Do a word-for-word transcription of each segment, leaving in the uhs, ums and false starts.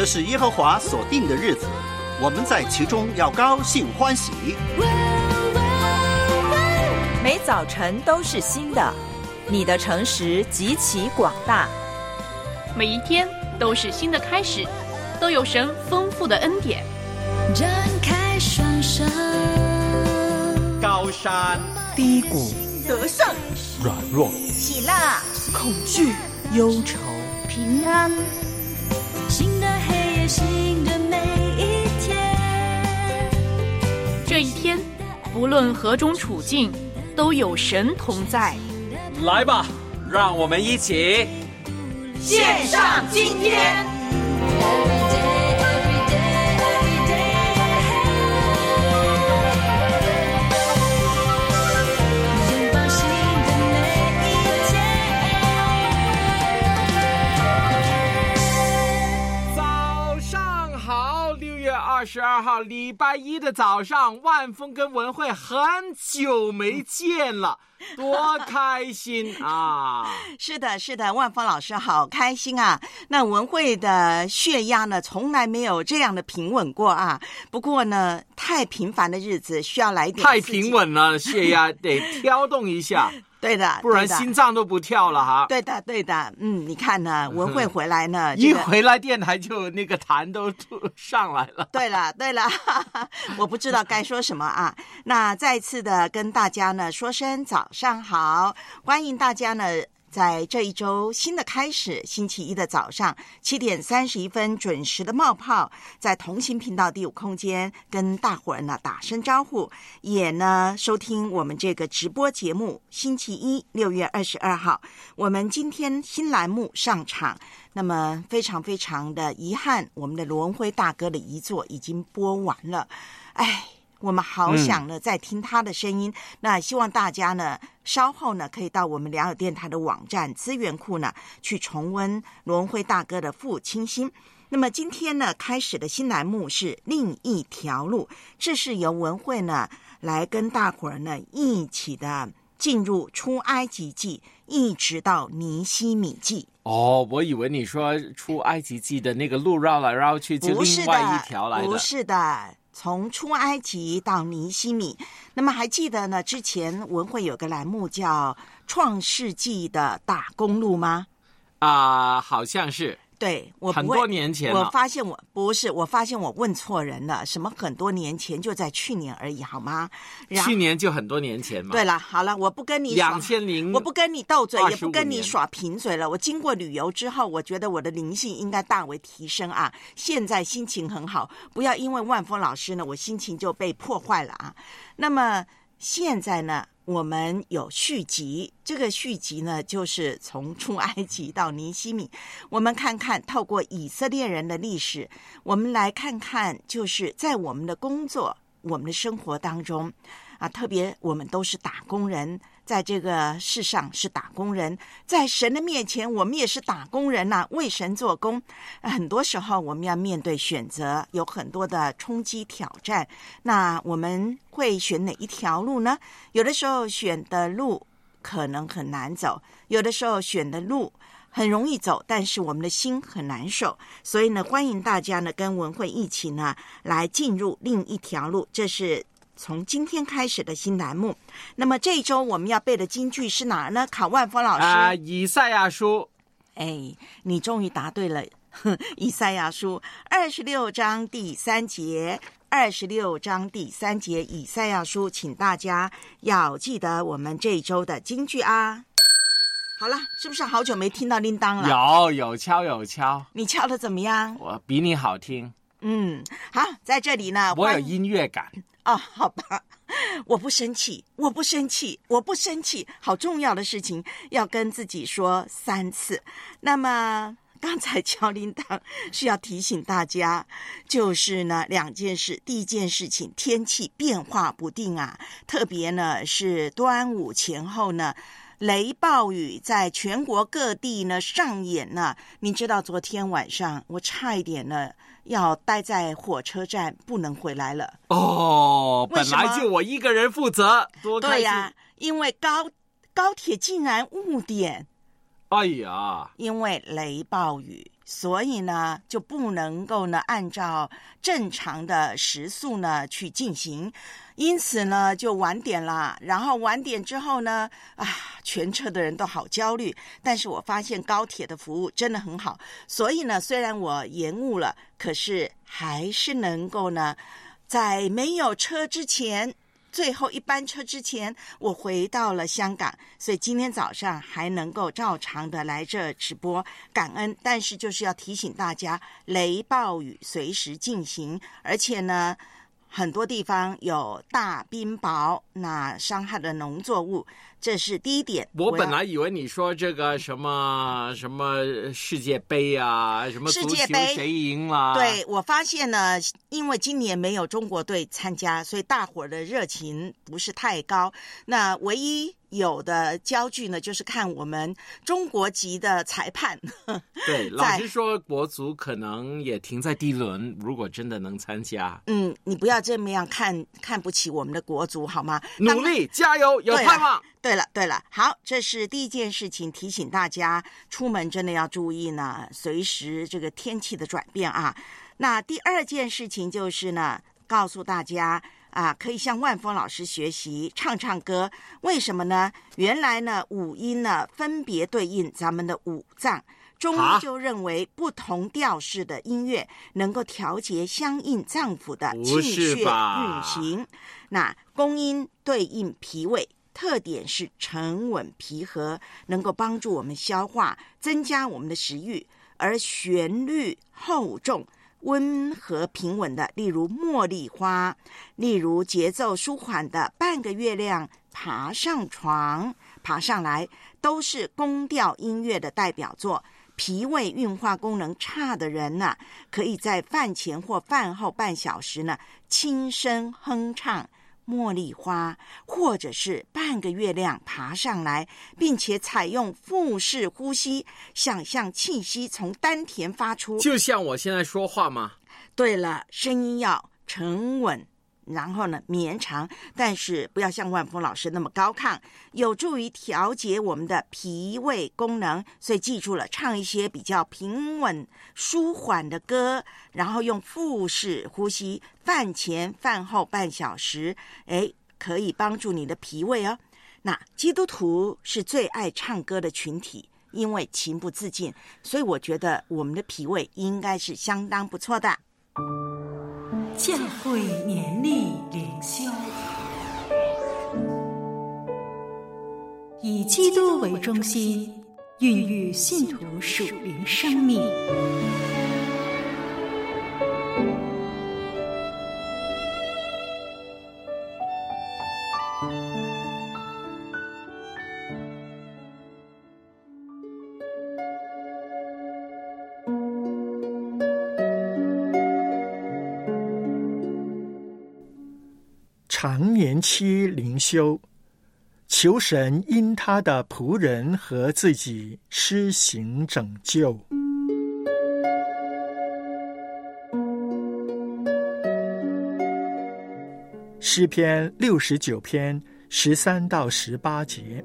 这是耶和华所定的日子，我们在其中要高兴欢喜。 每早晨都是新的，你的诚实极其广大。 每一天都是新的开始，都有神丰富的恩典。 展开双手， 高山低谷， 得胜软弱， 喜乐恐惧忧愁， 平安。 新的黑夜，新的每一天。 这一天，不论何种处境，都有神同在。 来吧，让我们一起献上今天。 二十二号礼拜一的早上，万峰跟文慧很久没见了，多开心啊！ 是的，是的，万峰老师好开心啊！那文慧的血压呢，从来没有这样的平稳过啊。不过呢，太频繁的日子需要来一点太平稳了，血压得挑动一下。 对的， 不然心脏都不跳了哈。 对的，对的，嗯，你看呢，文慧回来呢， 一回来电台就那个痰都上来了。 对了，对了，我不知道该说什么啊。那再次的跟大家呢说声早上好，欢迎大家呢。在这一周新的开始，星期一的早上七点三十一分准时的冒泡，在同行频道第五空间跟大伙儿呢打声招呼，也呢收听我们这个直播节目。星期一六月二十二号，我们今天新栏目上场，那么非常非常的遗憾，我们的罗文辉大哥的遗作已经播完了，哎。我们好想呢再听他的声音、嗯、那希望大家呢稍后呢可以到我们良友电台的网站资源库呢去重温罗文辉大哥的父亲心。那么今天呢开始的新栏目是另一条路，这是由文慧呢来跟大伙儿呢一起的进入出埃及记一直到尼希米记。 哦，我以为你说出埃及记的那个路绕来绕去就另外一条来的。 不是的，从出埃及到尼希米。那么还记得呢之前文慧有个栏目叫创世纪的大公路吗？ 啊、呃，好像是。 对，我很多年前了。 我发现我不是，我发现我问错人了。什么很多年前，就在去年而已，好吗？ 去年就很多年前嘛。 对了，好了，我不跟你耍， 两千零， 我不跟你斗嘴，也不跟你耍贫嘴了。我经过旅游之后，我觉得我的灵性应该大为提升啊！现在心情很好，不要因为万峰老师呢，我心情就被破坏了啊。那么现在呢？我们有续集，这个续集呢就是从出埃及到尼希米，我们看看透过以色列人的历史，我们来看看就是在我们的工作我们的生活当中啊，特别我们都是打工人，在这个世上是打工人，在神的面前我们也是打工人呐、啊，为神做工。很多时候我们要面对选择，有很多的冲击挑战，那我们会选哪一条路呢？有的时候选的路可能很难走，有的时候选的路很容易走，但是我们的心很难受。所以呢，欢迎大家呢跟文慧一起呢来进入另一条路，这是从今天开始的新栏目。那么这一周我们要背的金句是哪儿呢？考万峰老师。 啊、呃，以赛亚书。 哎，你终于答对了。以赛亚书二十六章第三节，二十六章第三节，以赛亚书，请大家要记得我们这一周的金句啊。好了，是不是好久没听到铃铛了？ 有有敲有敲。 你敲的怎么样？ 我比你好听。 嗯，好，在这里呢， 我有音乐感。 哦，好吧，我不生气，我不生气，我不生气，好重要的事情要跟自己说三次。那么刚才敲铃铛是要提醒大家，就是呢两件事。第一件事情，天气变化不定啊，特别呢是端午前后呢，雷暴雨在全国各地呢上演呢。你知道昨天晚上我差一点呢要待在火车站不能回来了。 哦，本来就我一个人负责，多开心。 对呀、啊，因为高高铁竟然误点。 哎呀， 因为雷暴雨， 所以呢就不能够呢按照正常的时速呢去进行，因此呢就晚点了。然后晚点之后呢啊，全车的人都好焦虑，但是我发现高铁的服务真的很好，所以呢虽然我延误了，可是还是能够呢在没有车之前，最后一班车之前，我回到了香港，所以今天早上还能够照常的来这直播，感恩。但是就是要提醒大家，雷暴雨随时进行，而且呢很多地方有大冰雹，那伤害了农作物，这是第一点。 我本来以为你说这个什么什么世界杯啊，什么足球谁赢了？ 对，我发现呢，因为今年没有中国队参加，所以大伙儿的热情不是太高。那唯一有的焦距呢，就是看我们中国籍的裁判。 对，老实说，国足可能也停在第一轮，如果真的能参加。 嗯，你不要这么样看看不起我们的国足好吗？ 努力加油，有盼望。 对了对了，好，这是第一件事情，提醒大家出门真的要注意呢，随时这个天气的转变啊。那第二件事情就是呢，告诉大家啊，可以向万峰老师学习唱唱歌。为什么呢？原来呢五音呢分别对应咱们的五脏，中医就认为不同调式的音乐能够调节相应脏腑的气血运行。那宫音对应脾胃，特点是沉稳平和，能够帮助我们消化，增加我们的食欲。而旋律厚重温和平稳的，例如茉莉花，例如节奏舒缓的半个月亮爬上床爬上来，都是宫调音乐的代表作。脾胃运化功能差的人呢、啊，可以在饭前或饭后半小时呢轻声哼唱茉莉花，或者是半个月亮爬上来，并且采用腹式呼吸，想象气息从丹田发出， 就像我现在说话吗？ 对了，声音要沉稳，然后呢绵长，但是不要像万峰老师那么高亢，有助于调节我们的脾胃功能。所以记住了，唱一些比较平稳舒缓的歌，然后用腹式呼吸，饭前饭后半小时，哎，可以帮助你的脾胃哦。那基督徒是最爱唱歌的群体，因为情不自禁，所以我觉得我们的脾胃应该是相当不错的。 教会年历灵修，以基督为中心，孕育信徒属灵生命。 常年期灵修，求神因他的仆人和自己施行拯救。诗篇六十九篇十三到十八节。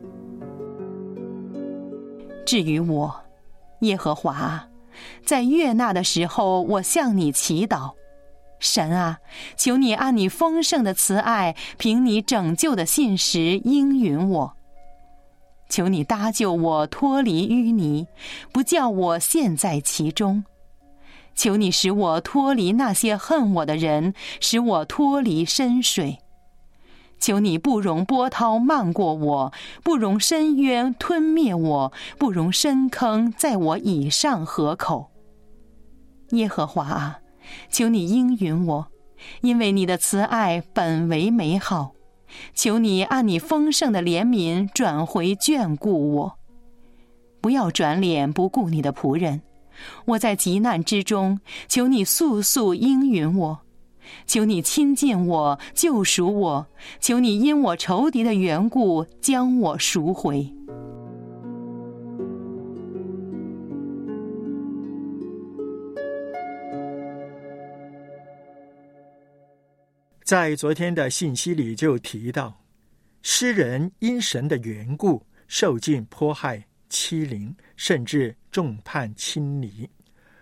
至于我，耶和华，在悦纳的时候，我向你祈祷。神啊，求你按你丰盛的慈爱，凭你拯救的信实应允我。求你搭救我脱离淤泥，不叫我陷在其中。求你使我脱离那些恨我的人，使我脱离深水。求你不容波涛漫过我，不容深渊吞灭我，不容深坑在我以上河口。耶和华啊，求你应允我，因为你的慈爱本为美好。求你按你丰盛的怜悯转回眷顾我，不要转脸不顾你的仆人。我在急难之中，求你速速应允我。求你亲近我，救赎我。求你因我仇敌的缘故将我赎回。 在昨天的信息里就提到，诗人因神的缘故受尽迫害欺凌，甚至众叛亲离。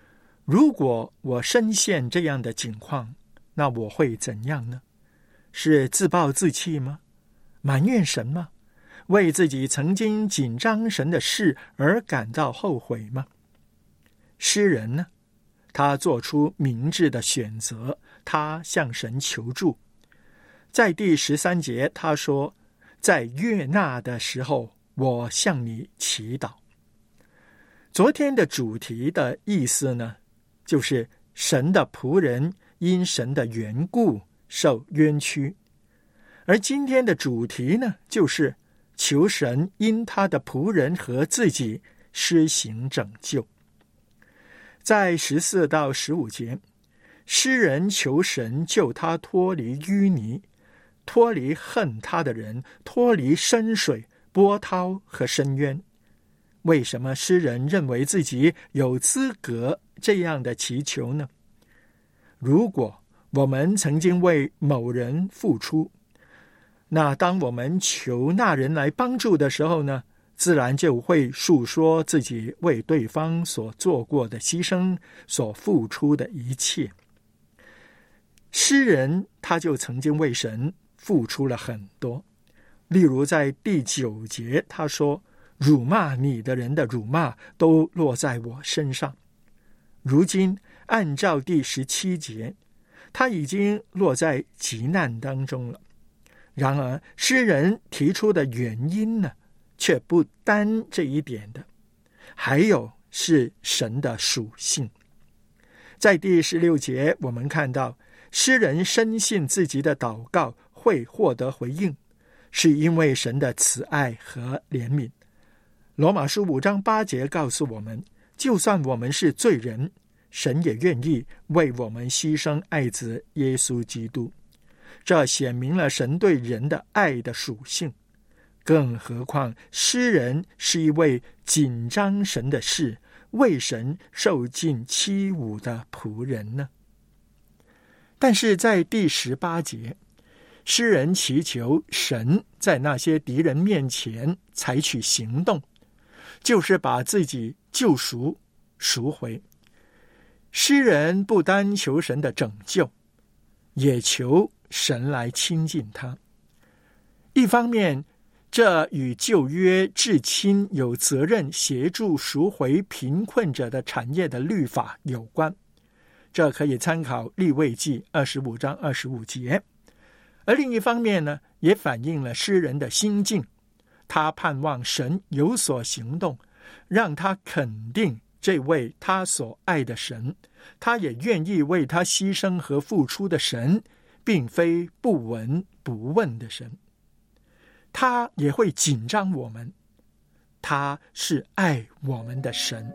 如果我深陷这样的境况，那我会怎样呢？是自暴自弃吗？埋怨神吗？为自己曾经紧张神的事而感到后悔吗？诗人呢？他做出明智的选择，他向神求助。在第十三节他说，在悦纳的时候，我向你祈祷。昨天的主题的意思呢，就是神的仆人因神的缘故受冤屈，而今天的主题呢，就是求神因他的仆人和自己施行拯救。在十四到十五节，诗人求神救他脱离淤泥，脱离恨他的人，脱离深水、波涛和深渊。为什么诗人认为自己有资格这样的祈求呢？如果我们曾经为某人付出，那当我们求那人来帮助的时候呢，自然就会述说自己为对方所做过的牺牲，所付出的一切。诗人他就曾经为神付出了很多，例如在第九节他说，辱骂你的人的辱骂都落在我身上。如今按照第十七节，他已经落在急难当中了。然而诗人提出的原因呢，却不单这一点的，还有是神的属性。在第十六节我们看到，诗人深信自己的祷告会获得回应，是因为神的慈爱和怜悯。罗马书五章八节告诉我们，就算我们是罪人，神也愿意为我们牺牲爱子耶稣基督。这显明了神对人的爱的属性。更何况诗人是一位紧张神的事，为神受尽欺侮的仆人呢？但是在第十八节，诗人祈求神在那些敌人面前采取行动，就是把自己救赎赎回。诗人不单求神的拯救，也求神来亲近他。一方面，这与旧约至亲有责任协助赎回贫困者的产业的律法有关，这可以参考利未记二十五章二十五节。而另一方面呢，也反映了诗人的心境，他盼望神有所行动，让他肯定这位他所爱的神，他也愿意为他牺牲和付出的神，并非不闻不问的神。他也会紧张我们，他是爱我们的神。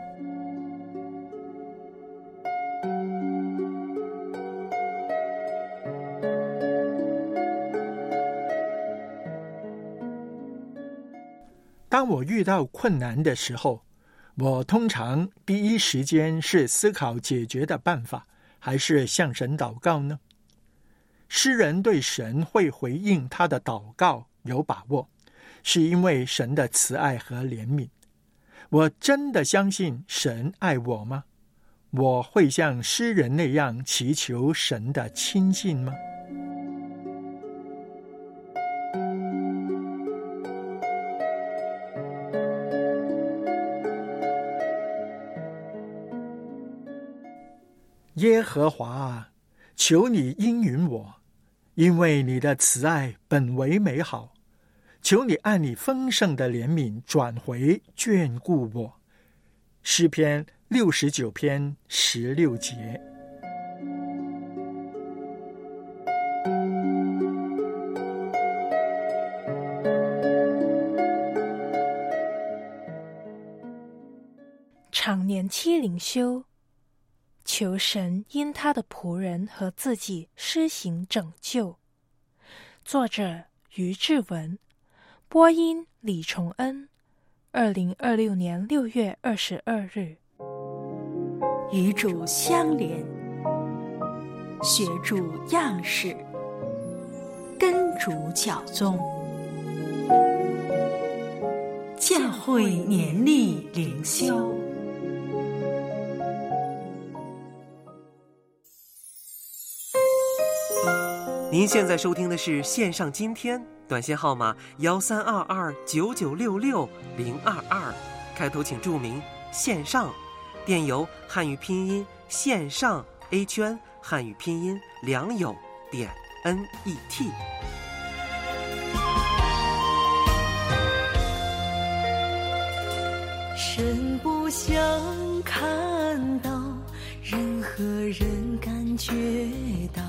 当我遇到困难的时候，我通常第一时间是思考解决的办法，还是向神祷告呢？诗人对神会回应他的祷告有把握，是因为神的慈爱和怜悯。我真的相信神爱我吗？我会像诗人那样祈求神的亲近吗？耶和华啊，求你应允我，因为你的慈爱本为美好，求你按你丰盛的怜悯转回眷顾我。诗篇六十九篇十六节。 常年期灵修，求神因他的仆人和自己施行拯救。作者于志文，播音李崇恩。二零二六年六月二十二日。 与主相连，学主样式，跟主教宗。教会年历灵修。 您现在收听的是线上今天，短信号码幺三二二九九六六零二二，开头请注明线上，电邮汉语拼音线上 A 圈汉语拼音良友点 N E T。 神不想看到任何人感觉到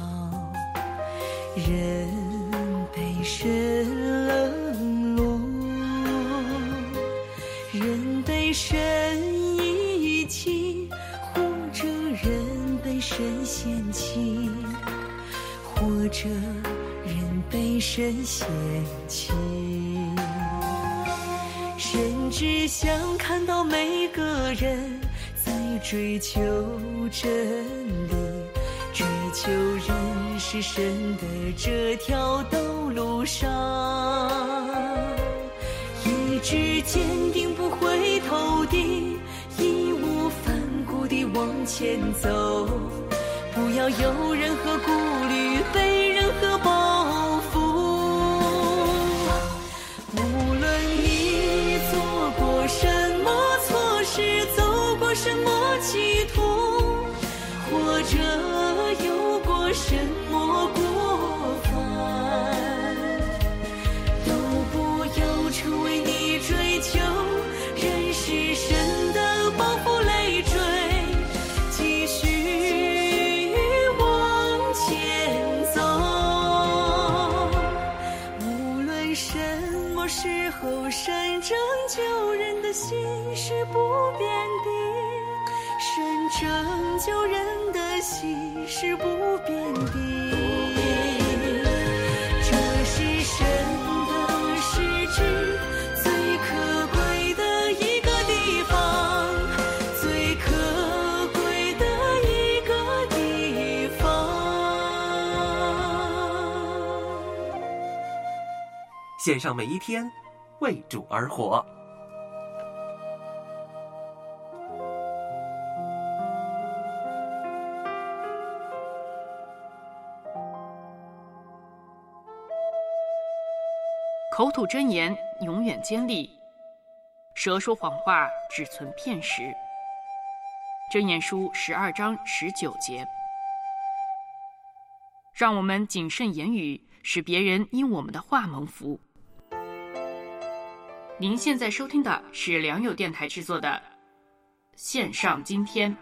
人被神冷落，人被神遗弃，或者人被神嫌弃，或者人被神嫌弃。神只想看到每个人在追求真理，追求认识神的这条道路上，一直坚定不回头的，义无反顾地往前走，不要有任何顾虑，被任何包袱。无论你做过什么错事，走过什么歧途，或者有过什么过犯，都不要成为你追求认识神的包袱累赘，继续往前走。无论什么时候，神拯救人的心是不变的，神拯救人的心是不变的，这是神的实质，最可贵的一个地方，最可贵的一个地方。 线上每一天，为主而活。 口吐真言永远坚立，舌说谎话只存片时。箴言书十二章十九节。让我们谨慎言语，使别人因我们的话蒙福。您现在收听的是良友电台制作的线上今天。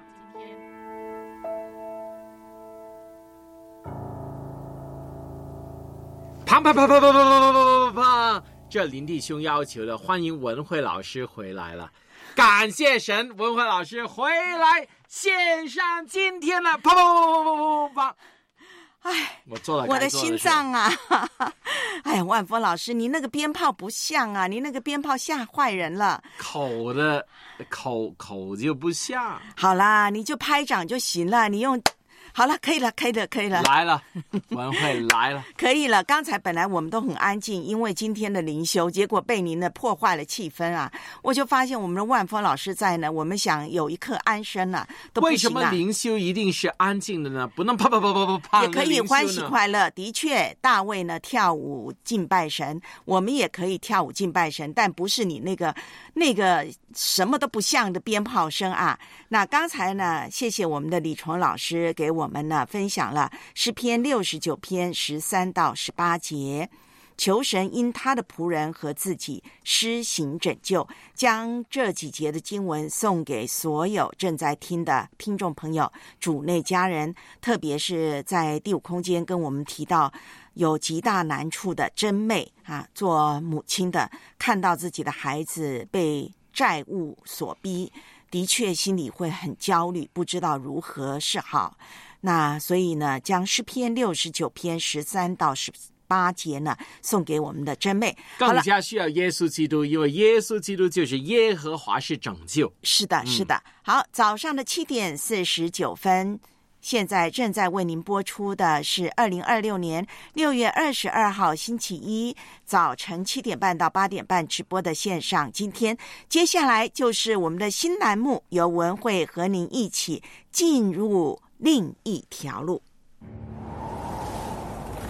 砰砰砰砰砰砰砰砰砰砰！这林弟兄要求的，欢迎文慧老师回来了，感谢神，文慧老师回来线上今天了，砰砰砰砰砰砰砰！ 哎， 我做了我的心脏啊！哎呀，万峰老师，你那个鞭炮不像啊，你那个鞭炮吓坏人了。 口的口口就不像。 好啦，你就拍掌就行了，你用。好了，可以了，可以了，可以了， 来了，文慧来了， 可以了。刚才本来我们都很安静，因为今天的灵修，结果被您的破坏了气氛啊！我就发现我们的万峰老师在呢，我们想有一刻安身啊，都不行啊。 为什么灵修一定是安静的呢？不能啪啪啪啪啪啪， 也可以欢喜快乐。的确，大卫呢跳舞敬拜神，我们也可以跳舞敬拜神，但不是你那个那个什么都不像的鞭炮声啊。那刚才呢，谢谢我们的李崇老师给我们呢分享了诗篇六十九篇十三到十八节，求神因他的仆人和自己施行拯救，将这几节的经文送给所有正在听的听众朋友、主内家人，特别是在第五空间跟我们提到有极大难处的真妹啊，做母亲的看到自己的孩子被债务所逼，的确心里会很焦虑，不知道如何是好。那所以呢，将诗篇六十九篇十三到十八节呢送给我们的真妹， 更加需要耶稣基督，因为耶稣基督就是耶和华是拯救。 是的，是的。嗯、好，早上的七点四十九分。现在正在为您播出的是二零二六年六月二十二号星期一早晨七点半到八点半直播的线上。今天接下来就是我们的新栏目，由文慧和您一起进入另一条路。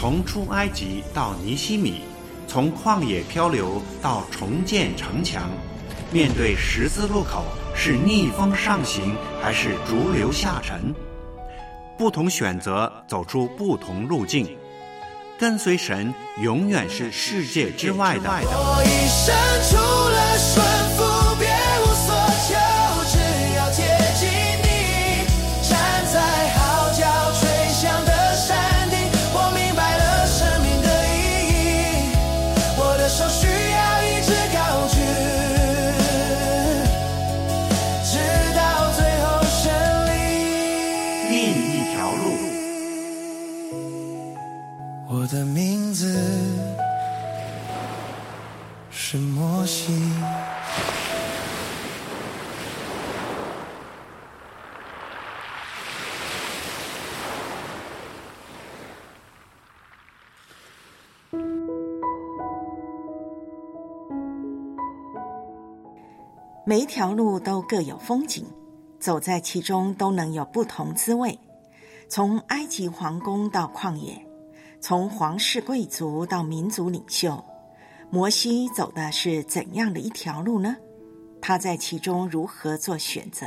从出埃及到尼希米，从旷野漂流到重建城墙，面对十字路口，是逆风上行还是逐流下沉？不同选择，走出不同路径。跟随神永远是世界之外的。 我一生除了顺服别无所求，只要接近你，站在号角吹响的山顶，我明白了生命的意义，我的手需要一直高举，直到最后胜利。 另一条路。 我的名字是摩西。 每一条路都各有风景，走在其中都能有不同滋味。从埃及皇宫到旷野，从皇室贵族到民族领袖，摩西走的是怎样的一条路呢？他在其中如何做选择？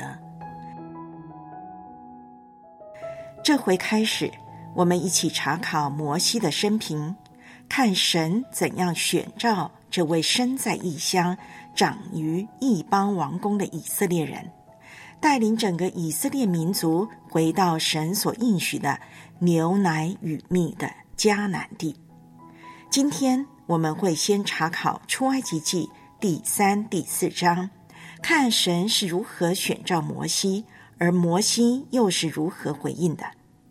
这回开始，我们一起查考摩西的生平，看神怎样选召这位身在异乡、长于异邦王宫的以色列人，带领整个以色列民族回到神所应许的牛奶与蜜的迦南地。今天我们会先查考出埃及记第三、第四章，看神是如何选召摩西，而摩西又是如何回应的。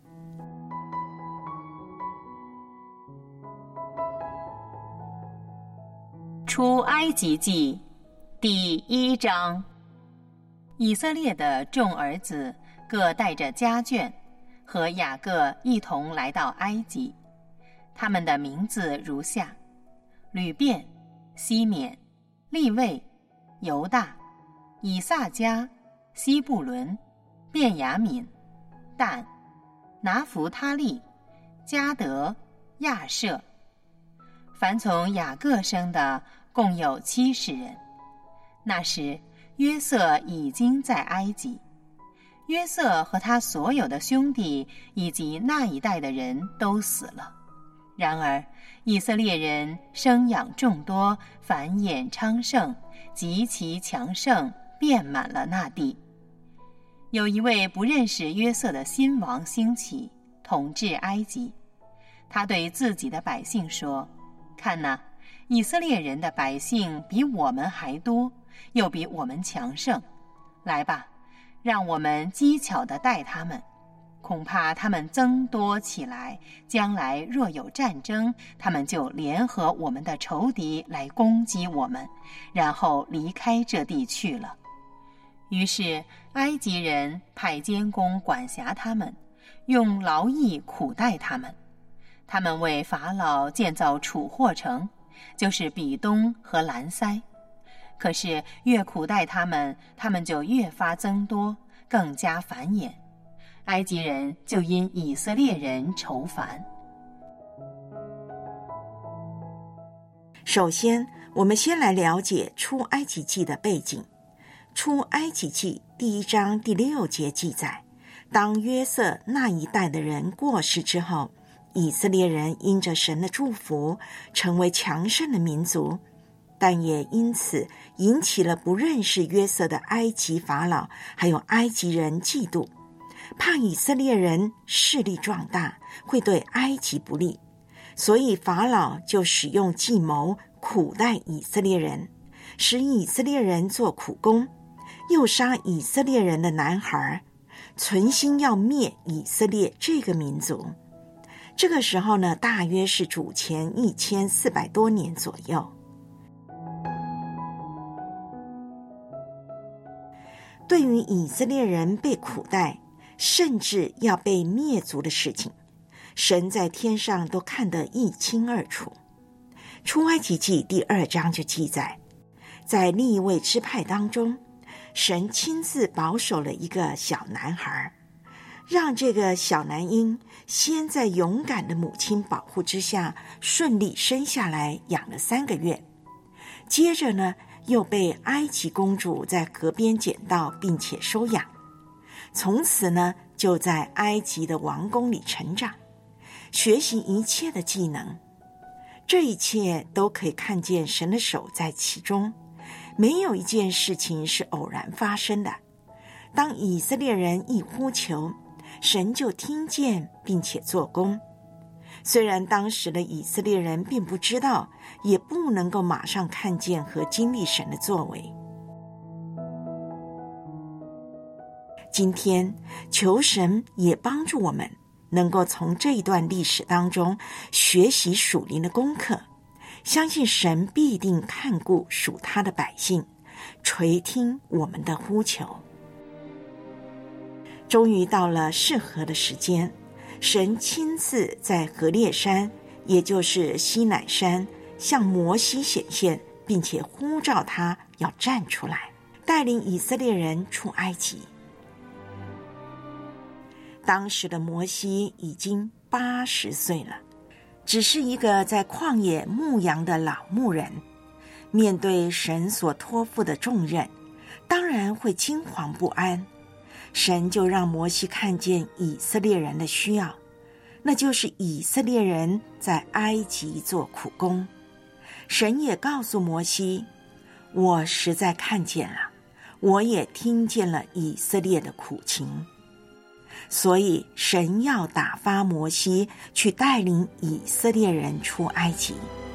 出埃及记第一章。以色列的众儿子各带着家眷，和雅各一同来到埃及。他们的名字如下：吕遍、西缅、利未、犹大、以萨迦、西布伦、便雅悯、但、拿弗他利、迦得、亚设。凡从雅各生的共有七十人。那时约瑟已经在埃及，约瑟和他所有的兄弟以及那一代的人都死了。然而以色列人生养众多，繁衍昌盛，极其强盛，遍满了那地。有一位不认识约瑟的新王兴起，统治埃及。他对自己的百姓说：看哪，以色列人的百姓比我们还多，又比我们强盛。来吧，让我们机巧地待他们，恐怕他们增多起来，将来若有战争，他们就联合我们的仇敌来攻击我们，然后离开这地去了。于是埃及人派监工管辖他们，用劳役苦待他们。他们为法老建造储货城，就是比东和兰塞。可是越苦待他们，他们就越发增多，更加繁衍。埃及人就因以色列人愁烦。 首先，我们先来了解出埃及记的背景。出埃及记第一章第六节记载，当约瑟那一代的人过世之后，以色列人因着神的祝福成为强盛的民族，但也因此引起了不认识约瑟的埃及法老还有埃及人嫉妒，怕以色列人势力壮大会对埃及不利，所以法老就使用计谋苦待以色列人，使以色列人做苦工，又杀以色列人的男孩，存心要灭以色列这个民族。这个时候呢，大约是主前一千四百多年左右。对于以色列人被苦待，甚至要被灭族的事情，神在天上都看得一清二楚。出埃及记第二章就记载，在利未支派当中，神亲自保守了一个小男孩， 让这个小男婴先在勇敢的母亲保护之下顺利生下来，养了三个月。接着呢，又被埃及公主在河边捡到，并且收养。从此呢，就在埃及的王宫里成长，学习一切的技能。这一切都可以看见神的手在其中，没有一件事情是偶然发生的。当以色列人一呼求，神就听见并且做工。虽然当时的以色列人并不知道，也不能够马上看见和经历神的作为。今天求神也帮助我们能够从这一段历史当中学习属灵的功课，相信神必定看顾属他的百姓，垂听我们的呼求。终于到了适合的时间，神亲自在何烈山，也就是西乃山，向摩西显现，并且呼召他要站出来，带领以色列人出埃及。当时的摩西已经八十岁了，只是一个在旷野牧羊的老牧人，面对神所托付的重任，当然会惊惶不安。神就让摩西看见以色列人的需要，那就是以色列人在埃及做苦工。神也告诉摩西，我实在看见了，我也听见了以色列的苦情。所以神要打发摩西去带领以色列人出埃及。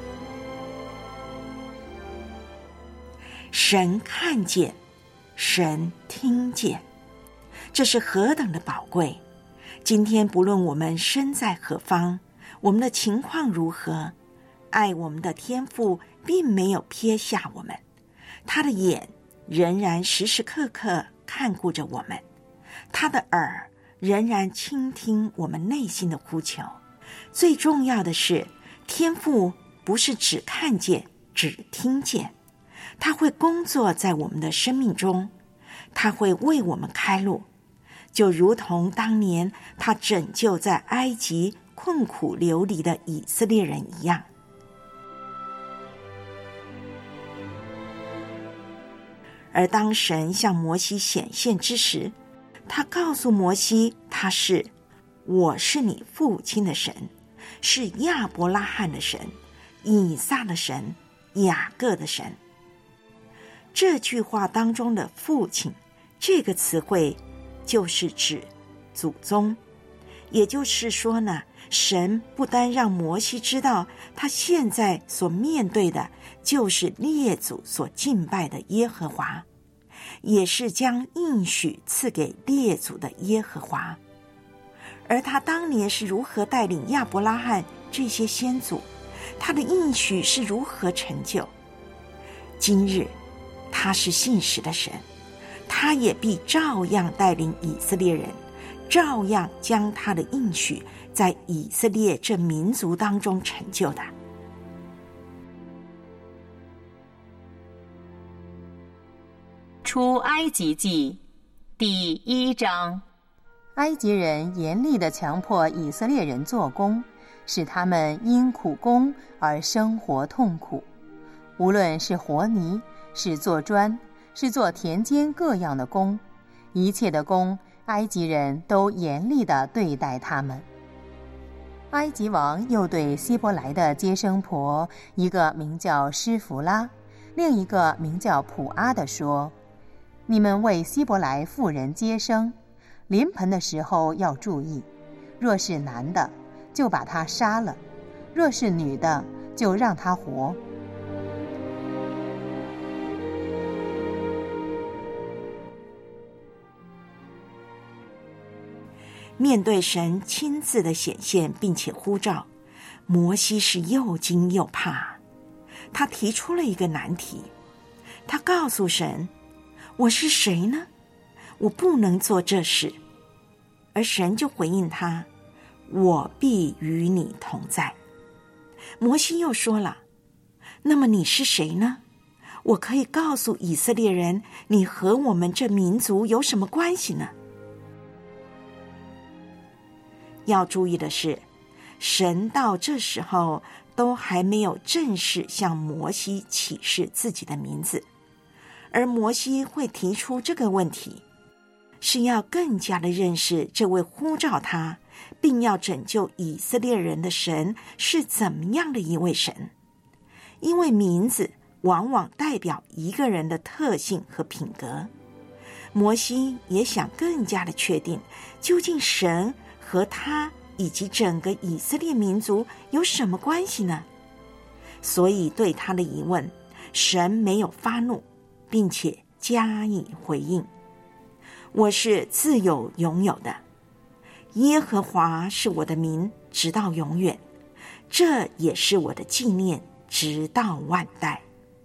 神看见，神听见，这是何等的宝贵！今天不论我们身在何方，我们的情况如何，爱我们的天父并没有撇下我们，他的眼仍然时时刻刻看顾着我们，他的耳仍然倾听我们内心的呼求。最重要的是，天父不是只看见只听见，他会工作在我们的生命中，他会为我们开路，就如同当年他拯救在埃及困苦流离的以色列人一样。而当神向摩西显现之时，他告诉摩西，他是我是你父亲的神，是亚伯拉罕的神，以撒的神，雅各的神。这句话当中的父亲这个词汇就是指祖宗，也就是说呢，神不单让摩西知道他现在所面对的就是列祖所敬拜的耶和华，也是将应许赐给列祖的耶和华。而他当年是如何带领亚伯拉罕这些先祖，他的应许是如何成就。今日他是信实的神，他也必照样带领以色列人，照样将他的应许在以色列这民族当中成就的。 出埃及记第一章。埃及人严厉地强迫以色列人做工，使他们因苦工而生活痛苦。无论是和泥，是做砖，是做田间各样的工，一切的工，埃及人都严厉地对待他们。埃及王又对希伯来的接生婆，一个名叫施弗拉，另一个名叫普阿的说，你们为希伯来妇人接生，临盆的时候要注意，若是男的，就把他杀了；若是女的，就让他活。 面对神亲自的显现并且呼召，摩西是又惊又怕。他提出了一个难题，他告诉神，我是谁呢？我不能做这事。而神就回应他，我必与你同在。摩西又说了，那么你是谁呢？我可以告诉以色列人，你和我们这民族有什么关系呢？ 要注意的是，神到这时候都还没有正式向摩西启示自己的名字，而摩西会提出这个问题，是要更加的认识这位呼召他并要拯救以色列人的神是怎么样的一位神。因为名字往往代表一个人的特性和品格，摩西也想更加的确定究竟神和他以及整个以色列民族有什么关系呢？所以对他的疑问，神没有发怒，并且加以回应。我是自有永有的，耶和华是我的名，直到永远，这也是我的纪念，直到万代。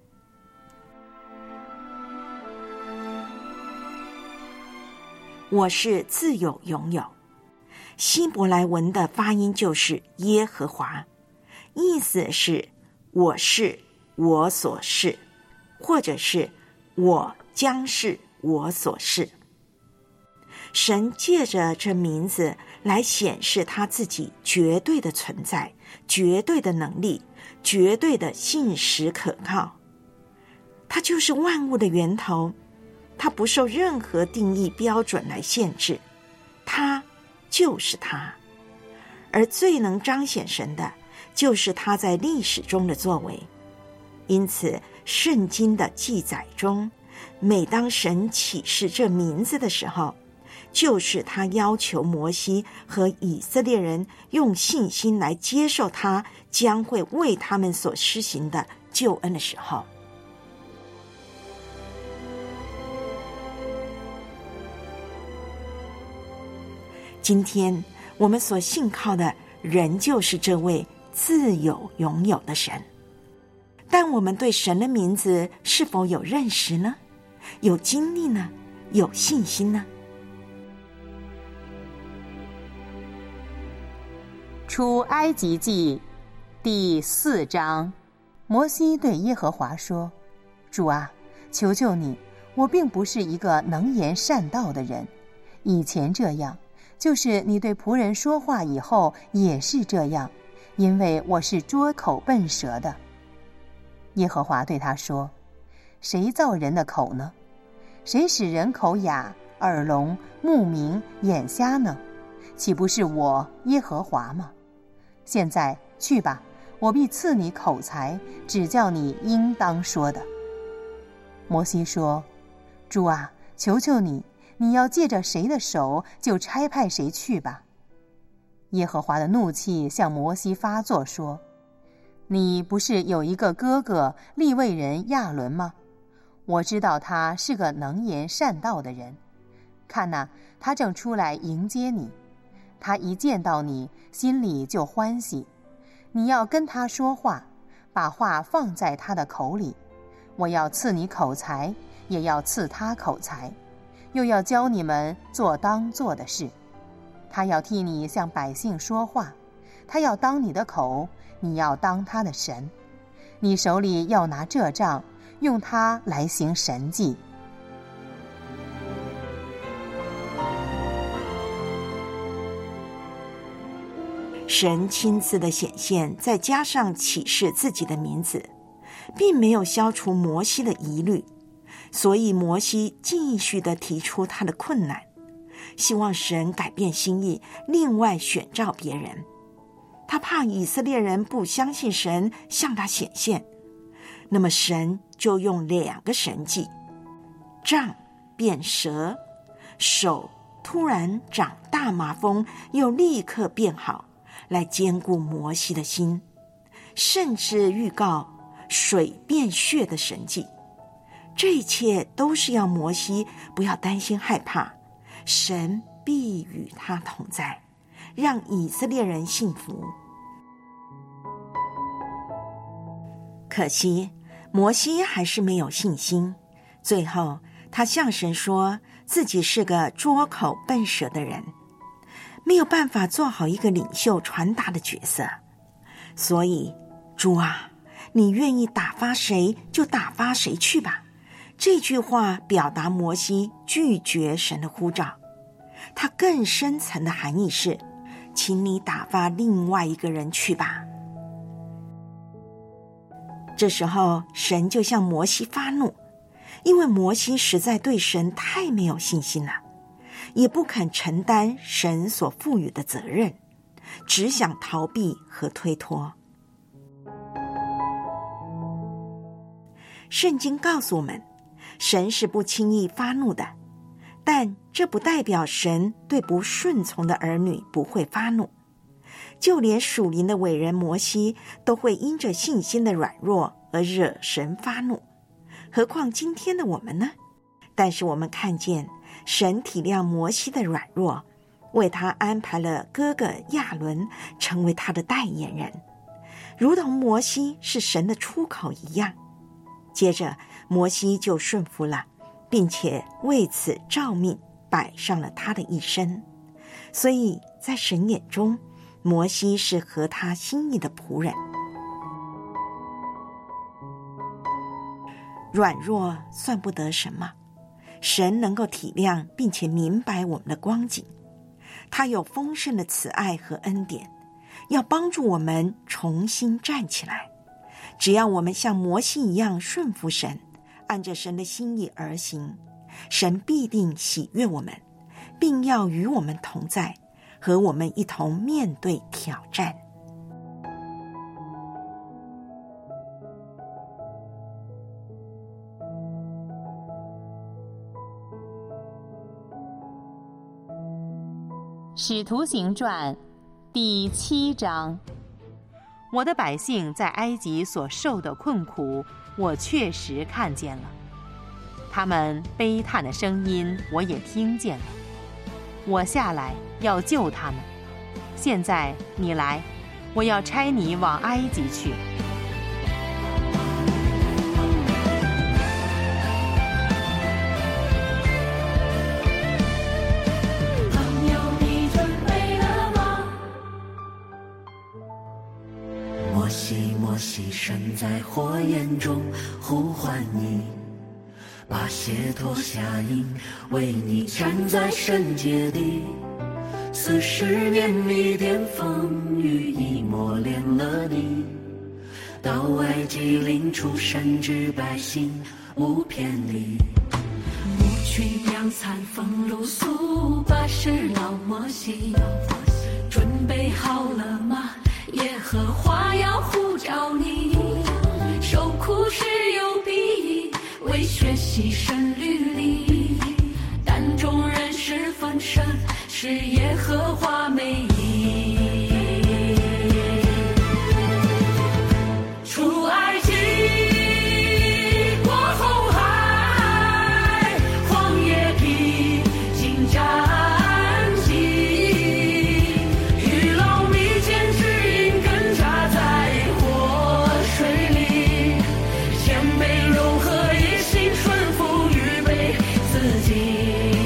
我是自有永有，希伯来文的发音就是耶和华，意思是我是我所是，或者是我将是我所是。神借着这名字来显示他自己绝对的存在，绝对的能力，绝对的信实可靠。他就是万物的源头，他不受任何定义标准来限制，他就是他。而最能彰显神的，就是他在历史中的作为。因此圣经的记载中，每当神启示这名字的时候，就是他要求摩西和以色列人用信心来接受他将会为他们所施行的救恩的时候。今天我们所信靠的仍旧是这位自有永有的神，但我们对神的名字是否有认识呢？有经历呢？有信心呢？ 出埃及记第四章，摩西对耶和华说：主啊，求求你，我并不是一个能言善道的人，以前这样，就是你对仆人说话以后也是这样，因为我是拙口笨舌的。耶和华对他说：谁造人的口呢？谁使人口哑、耳聋、目明、眼瞎呢？岂不是我耶和华吗？现在去吧，我必赐你口才，指教你应当说的。摩西说：主啊，求求你，你要借着谁的手，就差派谁去吧。耶和华的怒气向摩西发作，说：你不是有一个哥哥利未人亚伦吗？我知道他是个能言善道的人，看哪，他正出来迎接你，他一见到你，心里就欢喜。你要跟他说话，把话放在他的口里。我要赐你口才，也要赐他口才，又要教你们做当做的事。他要替你向百姓说话，他要当你的口，你要当他的神。你手里要拿这杖，用它来行神迹。 神亲自的显现，再加上启示自己的名字，并没有消除摩西的疑虑，所以摩西继续的提出他的困难，希望神改变心意，另外选召别人。他怕以色列人不相信神向他显现，那么神就用两个神迹：杖变蛇，手突然长大麻风，又立刻变好，来坚固摩西的心，甚至预告水变血的神迹。这一切都是要摩西不要担心害怕，神必与他同在，让以色列人信服。可惜摩西还是没有信心，最后他向神说自己是个拙口笨舌的人，没有办法做好一个领袖传达的角色。所以主啊，你愿意打发谁就打发谁去吧。这句话表达摩西拒绝神的呼召。它更深层的含义是， 请你打发另外一个人去吧。这时候神就向摩西发怒，因为摩西实在对神太没有信心了，也不肯承担神所赋予的责任，只想逃避和推脱。圣经告诉我们，神是不轻易发怒的，但这不代表神对不顺从的儿女不会发怒。就连属灵的伟人摩西都会因着信心的软弱而惹神发怒，何况今天的我们呢？但是我们看见神体谅摩西的软弱，为他安排了哥哥亚伦成为他的代言人，如同摩西是神的出口一样。接着摩西就顺服了，并且为此照命摆上了他的一生。所以在神眼中，摩西是合他心意的仆人。软弱算不得什么，神能够体谅并且明白我们的光景，他有丰盛的慈爱和恩典，要帮助我们重新站起来。只要我们像摩西一样顺服神，按着神的心意而行，神必定喜悦我们，并要与我们同在，和我们一同面对挑战。 使徒行传第七章。我的百姓在埃及所受的困苦，我确实看见了，他们悲叹的声音我也听见了。我下来要救他们。现在你来，我要差你往埃及去。 朋友，你准备了吗？摩西，摩西，神在火焰中呼唤你，把鞋脱下营，为你站在圣洁地。四十年你巅风雨已磨练了你，到埃及领出神之百姓无偏离。牧群羊残风露宿，八十老摩西，准备好了吗？耶和华要呼召你，受苦时有裨益，为学习神律例，但众人是分身，是耶和华美意。出埃及，过红海，荒野披荆斩棘，与老米间指引，根扎在活水里，谦卑柔和一心顺服，预备自己。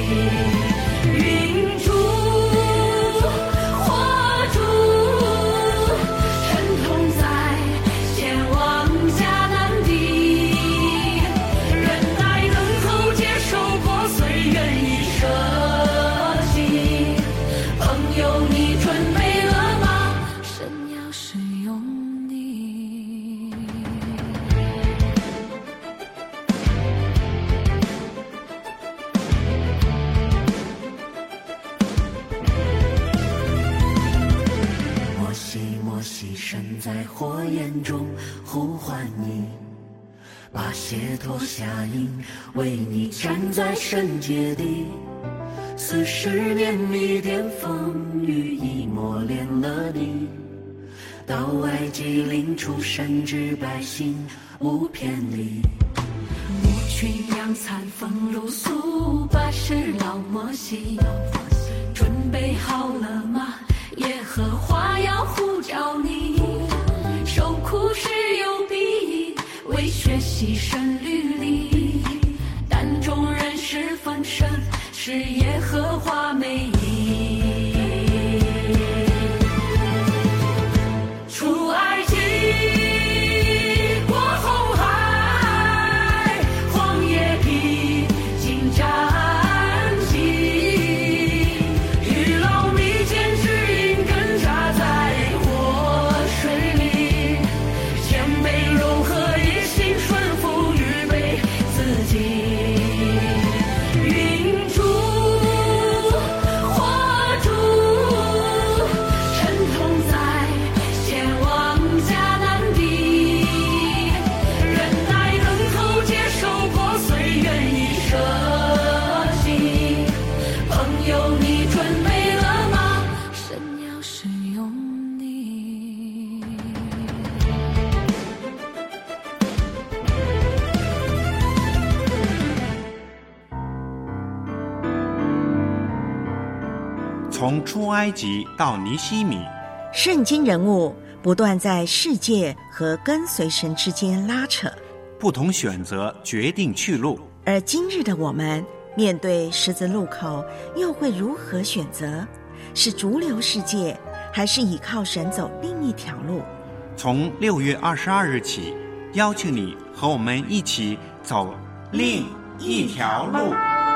在火焰中呼唤你，把鞋脱下营，为你站在圣洁地。四十年你巅风雨已磨练了你，到埃及领出神之百姓无偏离。牧群羊残风露宿，八十老摩西，准备好了吗？耶和华要呼召你，受苦时有裨益，为学习神律例，但众人是分身，是耶和华美意。出埃及，过红海，荒野披荆斩棘，与老米间指引，根从出埃及到尼希米， 圣经人物不断在世界和跟随神之间拉扯， 不同选择决定去路。 而今日的我们面对十字路口，又会如何选择？是逐流世界，还是倚靠神走另一条路？ 从六月二十二日起，邀请你和我们一起走另一条路。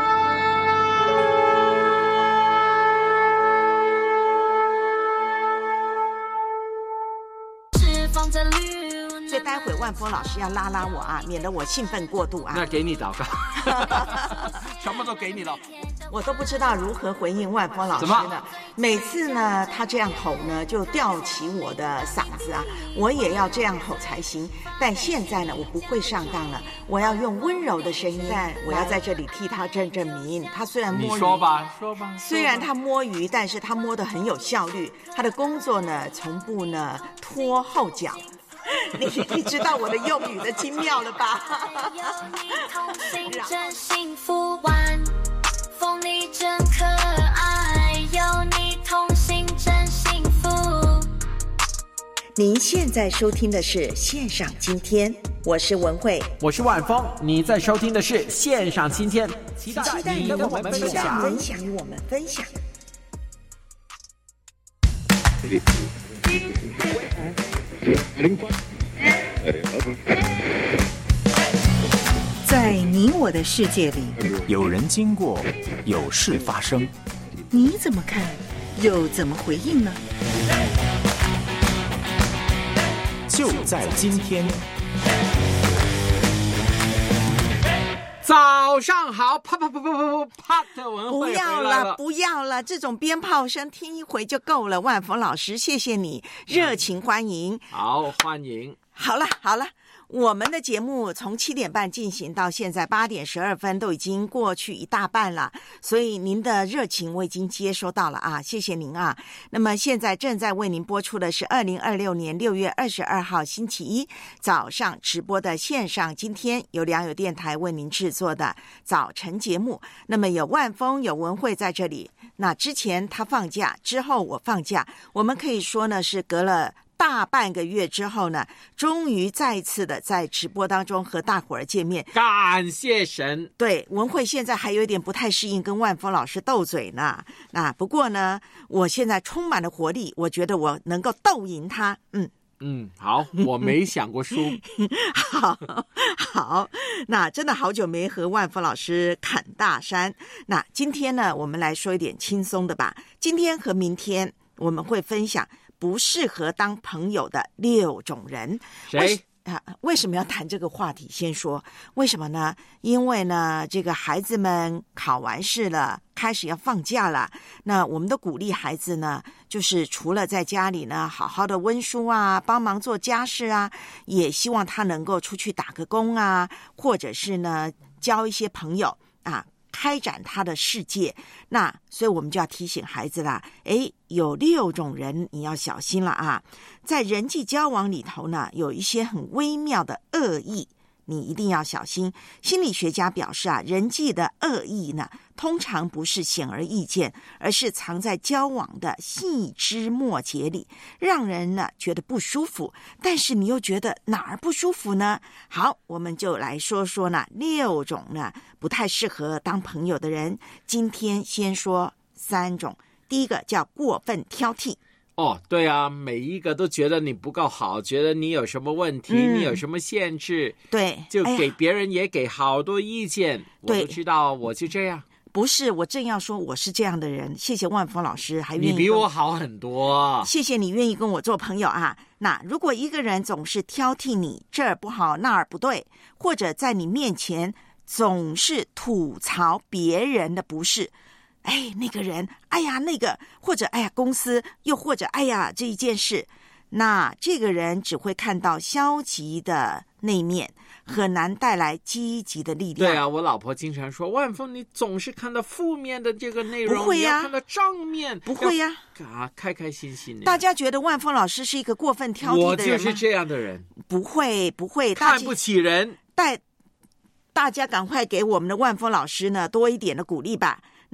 所以待会万峰老师要拉拉我啊，免得我兴奋过度啊。 那给你祷告，全部都给你了。 我都不知道如何回应万峰老师呢。每次呢，他这样吼呢，就吊起我的嗓子啊，我也要这样吼才行。但现在呢，我不会上当了，我要用温柔的声音，但我要在这里替他正正名。他虽然摸鱼， 你说吧，说吧。 虽然他摸鱼，但是他摸得很有效率。他的工作呢，从不呢拖后脚。你你知道我的用语的精妙了吧？ 真幸福，晚风你真可爱，有你同行真幸福。 您现在收听的是线上今天，我是文慧， 我是万峰，你在收听的是线上今天，期待你跟我们分享， 分享与我们分享。 在你我的世界里， 有人经过，有事发生， 你怎么看，又怎么回应呢？ 就在今天。 早上好，啪啪啪啪啪啪的文慧不要了， 了，不要了，这种鞭炮声听一回就够了。万峰老师，谢谢你，热情欢迎。 好，欢迎。 好了，好了。我们的节目从七点半进行到现在八点十二分，都已经过去一大半了，所以您的热情我已经接收到了啊，谢谢您啊。那么现在正在为您播出的是二零二六年六月二十二号星期一早上直播的线上今天，由良友电台为您制作的早晨节目。那么有万峰有文慧在这里，那之前他放假，之后我放假，我们可以说呢是隔了大半个月之后呢，终于再一次的在直播当中和大伙儿见面， 感谢神。 对，文慧现在还有一点不太适应跟万峰老师斗嘴呢，那不过呢，我现在充满了活力，我觉得我能够斗赢他。嗯嗯，好，我没想过输。 好好，那真的好久没和万峰老师侃大山。那今天呢，我们来说一点轻松的吧。今天和明天我们会分享不适合当朋友的六种人。 谁啊？为什么要谈这个话题？先说为什么呢？因为呢，这个孩子们考完试了，开始要放假了。那我们都鼓励孩子呢，就是除了在家里呢好好的温书啊，帮忙做家事啊，也希望他能够出去打个工啊，或者是呢交一些朋友啊，开展他的世界。那所以我们就要提醒孩子啦，诶，有六种人你要小心了啊。在人际交往里头呢，有一些很微妙的恶意，你一定要小心。心理学家表示啊，人际的恶意呢，通常不是显而易见，而是藏在交往的细枝末节里，让人呢觉得不舒服，但是你又觉得哪儿不舒服呢？好，我们就来说说呢六种呢不太适合当朋友的人。今天先说三种。第一个叫过分挑剔。 哦，对啊，每一个都觉得你不够好，觉得你有什么问题，嗯、你有什么限制， 对， 就给别人也给好多意见。哎、我都知道，我就这样。 不是，我正要说我是这样的人。谢谢万峰老师，还愿意你比我好很多。 谢谢你愿意跟我做朋友啊。那如果一个人总是挑剔你这儿不好那儿不对，或者在你面前总是吐槽别人的不是。哎，那个人，哎呀，那个，或者哎呀，公司，又或者哎呀，这一件事，那这个人只会看到消极的那一面，很难带来积极的力量。 对啊，我老婆经常说，万峰，你总是看到负面的这个内容， 不会呀、啊， 你要看到正面， 不会呀、 啊，啊，开开心心的。 大家觉得万峰老师是一个过分挑剔的人吗？ 我就是这样的人， 不会，不会， 看不起人。 带大家赶快给我们的万峰老师呢多一点的鼓励吧。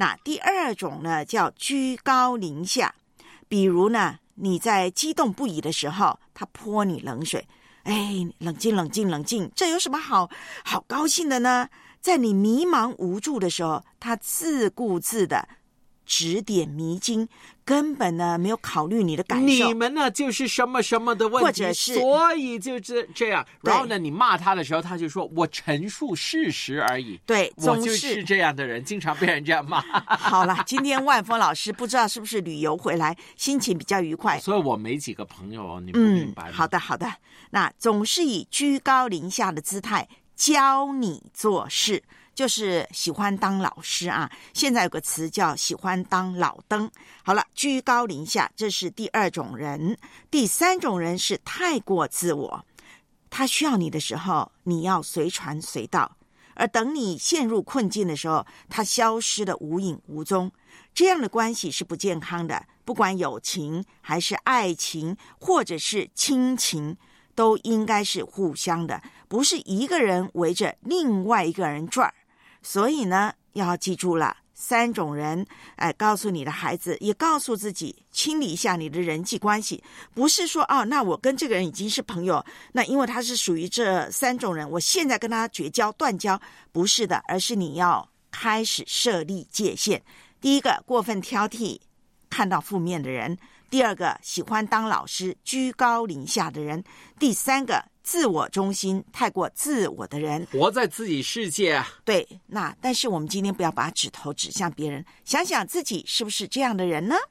那第二种呢，叫居高临下。比如呢，你在激动不已的时候，他泼你冷水，哎，冷静冷静冷静，这有什么好好高兴的呢？在你迷茫无助的时候，他自顾自的指点迷津，根本呢没有考虑你的感受。 你们呢就是什么什么的问题， 或者是所以就是这样。然后呢，你骂他的时候，他就说我陈述事实而已。 对， 我就是这样的人，经常被人这样骂。 好了，今天万峰老师不知道是不是旅游回来，心情比较愉快， 所以我没几个朋友，你不明白吗？ 嗯，好的好的。那总是以居高临下的姿态教你做事，就是喜欢当老师啊。现在有个词叫喜欢当老登。好了，居高临下，这是第二种人。第三种人是太过自我，他需要你的时候，你要随传随到，而等你陷入困境的时候，他消失的无影无踪。这样的关系是不健康的，不管友情还是爱情或者是亲情，都应该是互相的，不是一个人围着另外一个人转。所以呢，要记住了三种人，哎，告诉你的孩子，也告诉自己，清理一下你的人际关系。不是说哦，那我跟这个人已经是朋友，那因为他是属于这三种人，我现在跟他绝交断交，不是的，而是你要开始设立界限。第一个，过分挑剔，看到负面的人；第二个，喜欢当老师，居高临下的人；第三个，自我中心，太过自我的人， 活在自己世界啊。 对，那但是我们今天不要把指头指向别人，想想自己是不是这样的人呢？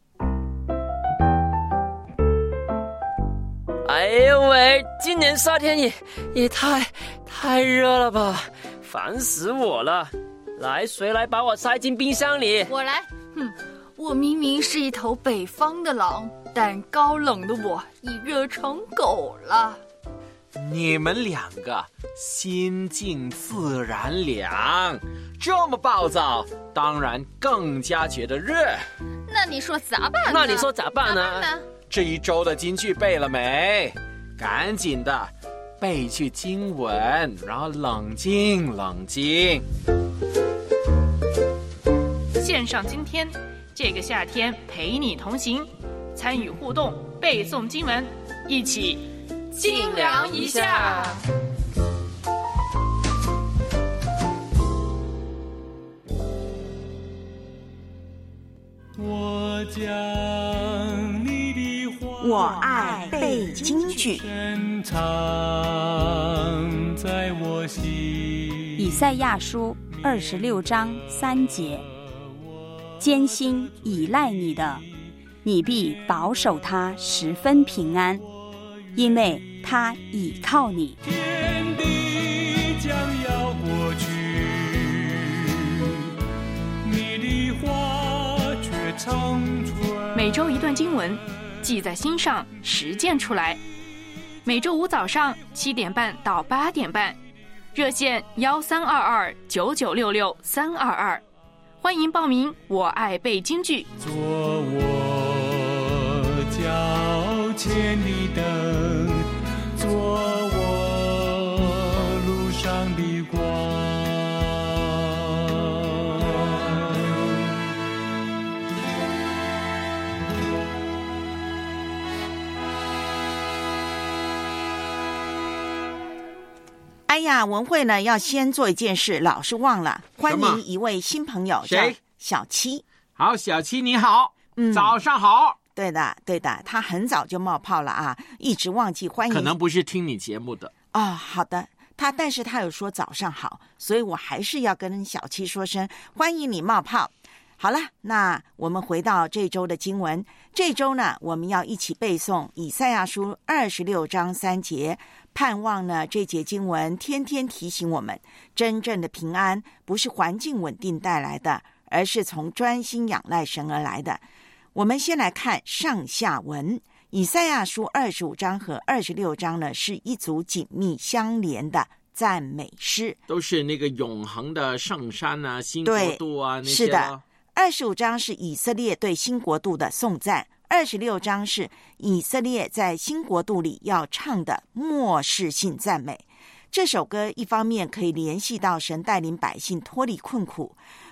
哎呦喂，今年夏天也也太太热了吧，烦死我了！来，谁来把我塞进冰箱里？ 我来。哼，我明明是一头北方的狼，但高冷的我已热成狗了。 你们两个心静自然凉，这么暴躁，当然更加觉得热。 那你说咋办呢？ 那你说咋办呢？ 咋办呢？ 这一周的京剧背了没？赶紧的背句经文，然后冷静冷静。 线上今天，这个夏天陪你同行，参与互动，背诵经文，一起清凉一下。 我将你的话， 我爱背京剧。 深藏在我心。 以赛亚书二十六章三节，艰辛依赖你的，你必保守他十分平安，因为他倚靠你。 天地将要过去，你的话却长存。 每周一段经文，记在心上，实践出来。每周五早上七点半到八点半，热线幺三二二九九六六三二二，欢迎报名。我爱背京剧。 做我脚前的灯，做我路上的光。 哎呀，文慧呢要先做一件事，老是忘了，欢迎一位新朋友， 谁？ 小七。 好，小七你好， 嗯， 早上好。 对的，对的，他很早就冒泡了啊，一直忘记欢迎。 可能不是听你节目的哦。好的，他但是他有说早上好，所以我还是要跟小七说声欢迎你冒泡。好了，那我们回到这周的经文。这周呢，我们要一起背诵以赛亚书二十六章三节，盼望呢这节经文天天提醒我们，真正的平安不是环境稳定带来的，而是从专心仰赖神而来的。我们先来看上下文。以赛亚书二十五章和二十六章呢，是一组紧密相连的赞美诗， 都是那个永恒的圣山啊、新国度啊那些。 是的。二十五章是以色列对新国度的颂赞，二十六章是以色列在新国度里要唱的末世性赞美。这首歌一方面可以联系到神带领百姓脱离困苦，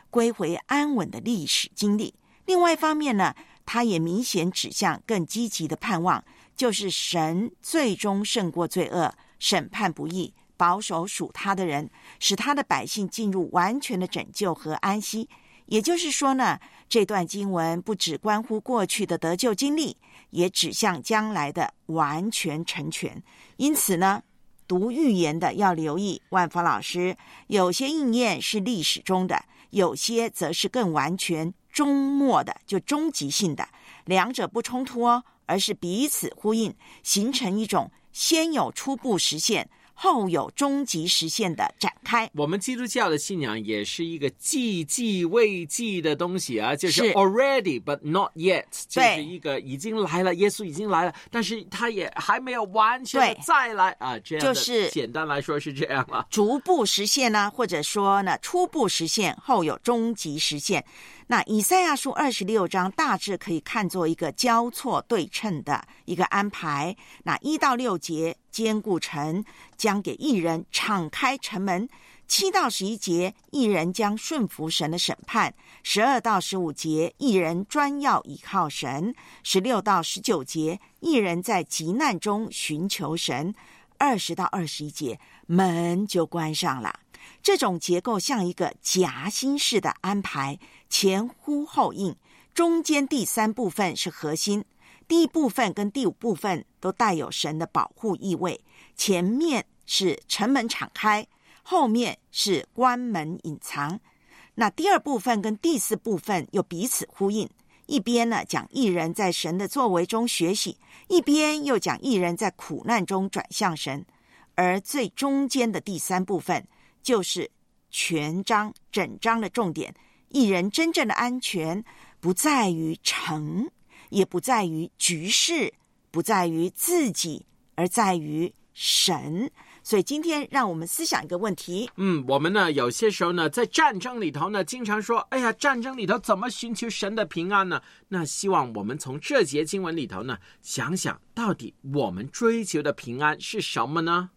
归回安稳的历史经历。另外一方面呢，它也明显指向更积极的盼望，就是神最终胜过罪恶，审判不义，保守属他的人，使他的百姓进入完全的拯救和安息。也就是说呢，这段经文不只关乎过去的得救经历，也指向将来的完全成全。因此呢，读预言的要留意，万芳老师，有些应验是历史中的，有些则是更完全终末的，就终极性的，两者不冲突哦，而是彼此呼应，形成一种先有初步实现，后有终极实现的展开。 我们基督教的信仰也是一个既既未既的东西啊，就是 already but not yet， 就是一个已经来了，耶稣已经来了，但是他也还没有完全的再来啊，这样的，就是简单来说是这样了， 逐步实现呢，或者说呢初步实现，后有终极实现。那以赛亚书二十六章大致可以看作一个交错对称的一个安排。那一到六节，坚固城将给义人敞开城门；七到十一节，义人将顺服神的审判；十二到十五节，义人专要倚靠神；十六到十九节，义人在急难中寻求神；二十到二十一节，门就关上了。这种结构像一个夹心式的安排，前呼后应，中间第三部分是核心，第一部分跟第五部分都带有神的保护意味。前面是城门敞开，后面是关门隐藏。那第二部分跟第四部分又彼此呼应，一边呢讲义人在神的作为中学习，一边又讲义人在苦难中转向神。而最中间的第三部分就是全章整章的重点，义人真正的安全不在于城，也不在于局势，不在于自己，而在于神。所以今天让我们思想一个问题。 嗯，我们呢有些时候呢在战争里头呢经常说，哎呀，战争里头怎么寻求神的平安呢？那希望我们从这节经文里头呢想想，到底我们追求的平安是什么呢？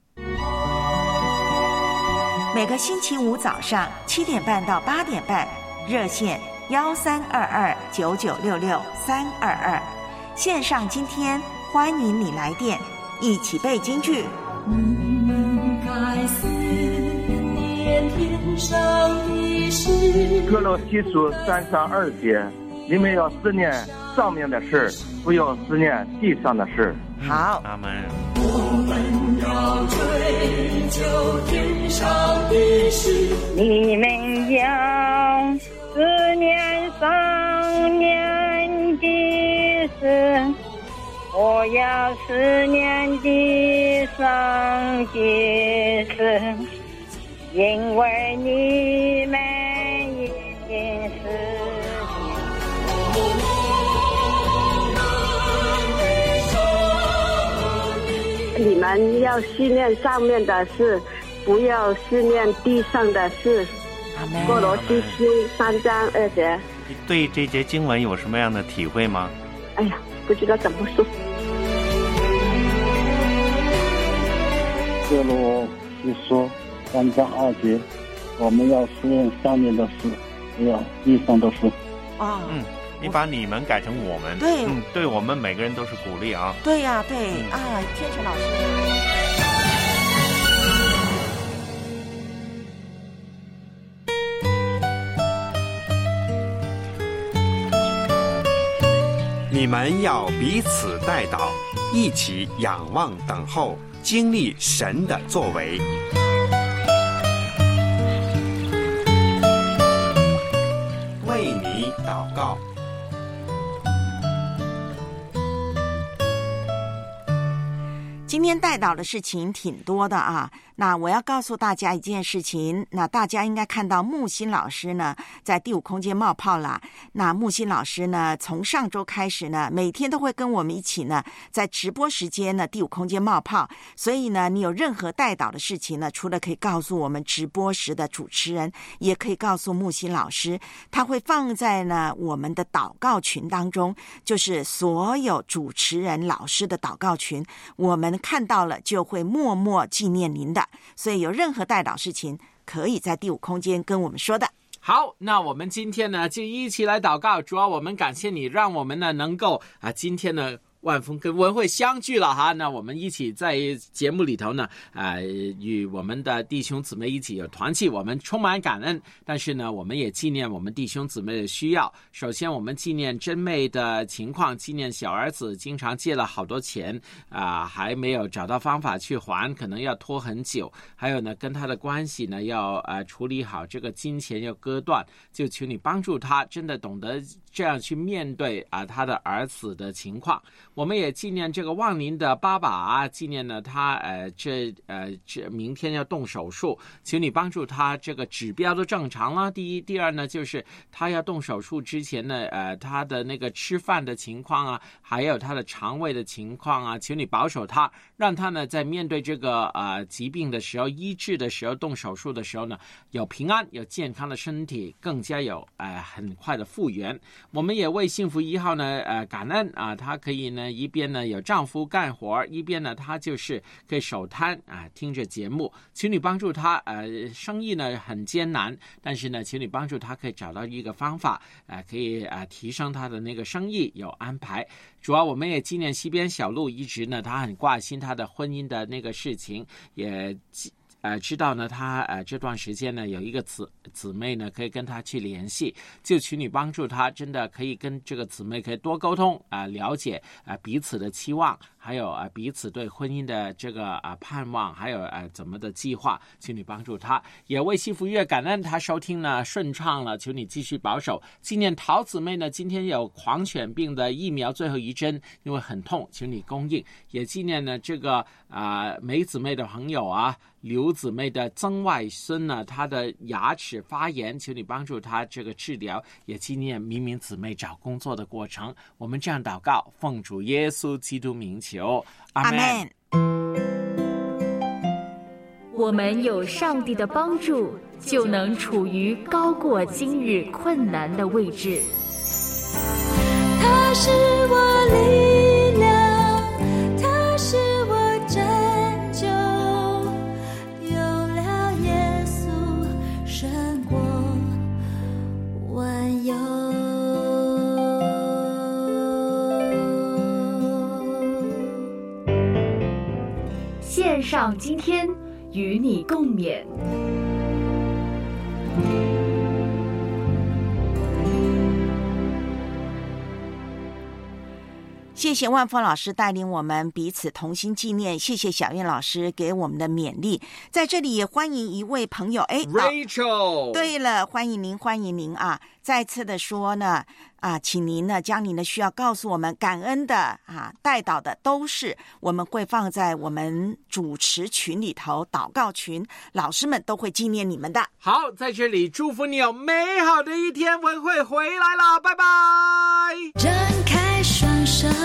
每个星期五早上七点半到八点半，热线幺三二二九九六六三二二，线上今天欢迎你来电，一起背京剧。 你们该思念天上的事。 哥罗西书三章二节，你们要思念上面的事，不要思念地上的事。 好， 阿门。 我们要追求天上的事， 你们要思念上面的事，我要思念地上的事，因为你们已经是你们要思念上面的事，不要思念地上的事。哥罗西书三章二节。 你对这节经文有什么样的体会吗？ 哎呀，不知道怎么说。 哥罗西书三章二节，我们要思念上面的事，不要地上的事。 啊， 嗯。你把你们改成我们， 对， 嗯，对我们每个人都是鼓励啊。 对呀、啊，对、嗯、啊，天成老师。你们要彼此代祷，一起仰望等候，经历神的作为。为你祷告。 今天带祷的事情挺多的啊，那我要告诉大家一件事情，那大家应该看到木心老师呢在第五空间冒泡啦。那木心老师呢从上周开始呢每天都会跟我们一起呢在直播时间呢第五空间冒泡，所以呢你有任何带祷的事情呢，除了可以告诉我们直播时的主持人，也可以告诉木心老师，他会放在呢我们的祷告群当中，就是所有主持人老师的祷告群，我们看到了就会默默纪念您的，所以有任何代祷事情可以在第五空间跟我们说的。 好，那我们今天呢就一起来祷告。主要我们感谢你，让我们呢能够啊今天呢万峰跟文慧相聚了哈，那我们一起在节目里头呢，呃，与我们的弟兄姊妹一起有团契，我们充满感恩。但是呢，我们也纪念我们弟兄姊妹的需要。首先，我们纪念真妹的情况，纪念小儿子经常借了好多钱啊、呃，还没有找到方法去还，可能要拖很久。还有呢，跟他的关系呢要呃处理好，这个金钱要割断，就求你帮助他，真的懂得这样去面对啊、呃、他的儿子的情况。我们也纪念这个旺林的爸爸啊，纪念呢他呃这呃这明天要动手术，请你帮助他这个指标都正常了。第一，第二呢就是他要动手术之前呢，呃他的那个吃饭的情况啊，还有他的肠胃的情况啊，请你保守他，让他呢在面对这个呃疾病的时候、医治的时候、动手术的时候呢，有平安、有健康的身体，更加有呃很快的复原。我们也为幸福一号呢呃感恩啊，他可以呢一边呢有丈夫干活，一边呢他就是可以守摊啊，听着节目，请你帮助他。呃，生意呢很艰难，但是呢，请你帮助他可以找到一个方法，呃，可以啊、呃、提升他的那个生意，有安排。主要我们也纪念西边小路，一直呢他很挂心他的婚姻的那个事情，也呃，知道呢，他呃这段时间呢有一个姊姊妹呢可以跟他去联系，就请你帮助他，真的可以跟这个姊妹可以多沟通啊、呃，了解啊、呃、彼此的期望，还有啊、呃、彼此对婚姻的这个啊、呃、盼望，还有呃怎么的计划，请你帮助他。也为幸福月感恩他收听呢顺畅了，求你继续保守。纪念陶姊妹呢，今天有狂犬病的疫苗最后一针，因为很痛，请你供应。也纪念呢这个啊、呃、梅姊妹的朋友啊。刘姊妹的曾外孙呢，他的牙齿发炎，求你帮助他这个治疗。也纪念明明姊妹找工作的过程。我们这样祷告，奉主耶稣基督名求，阿们。 我们有上帝的帮助，就能处于高过今日困难的位置。 他是我力量，他是我拯救，有了耶稣胜过万有。 线上今天与你共勉。 谢谢万峰老师带领我们彼此同心纪念，谢谢小燕老师给我们的勉励。在这里也欢迎一位朋友，哎 ，Rachel、哦。 对了，欢迎您，欢迎您啊！再次的说呢，啊，请您呢将您的需要告诉我们，感恩的啊，带祷的都是我们会放在我们主持群里头，祷告群，老师们都会纪念你们的。 好，在这里祝福你有美好的一天，文慧回来了，拜拜。 张开双手。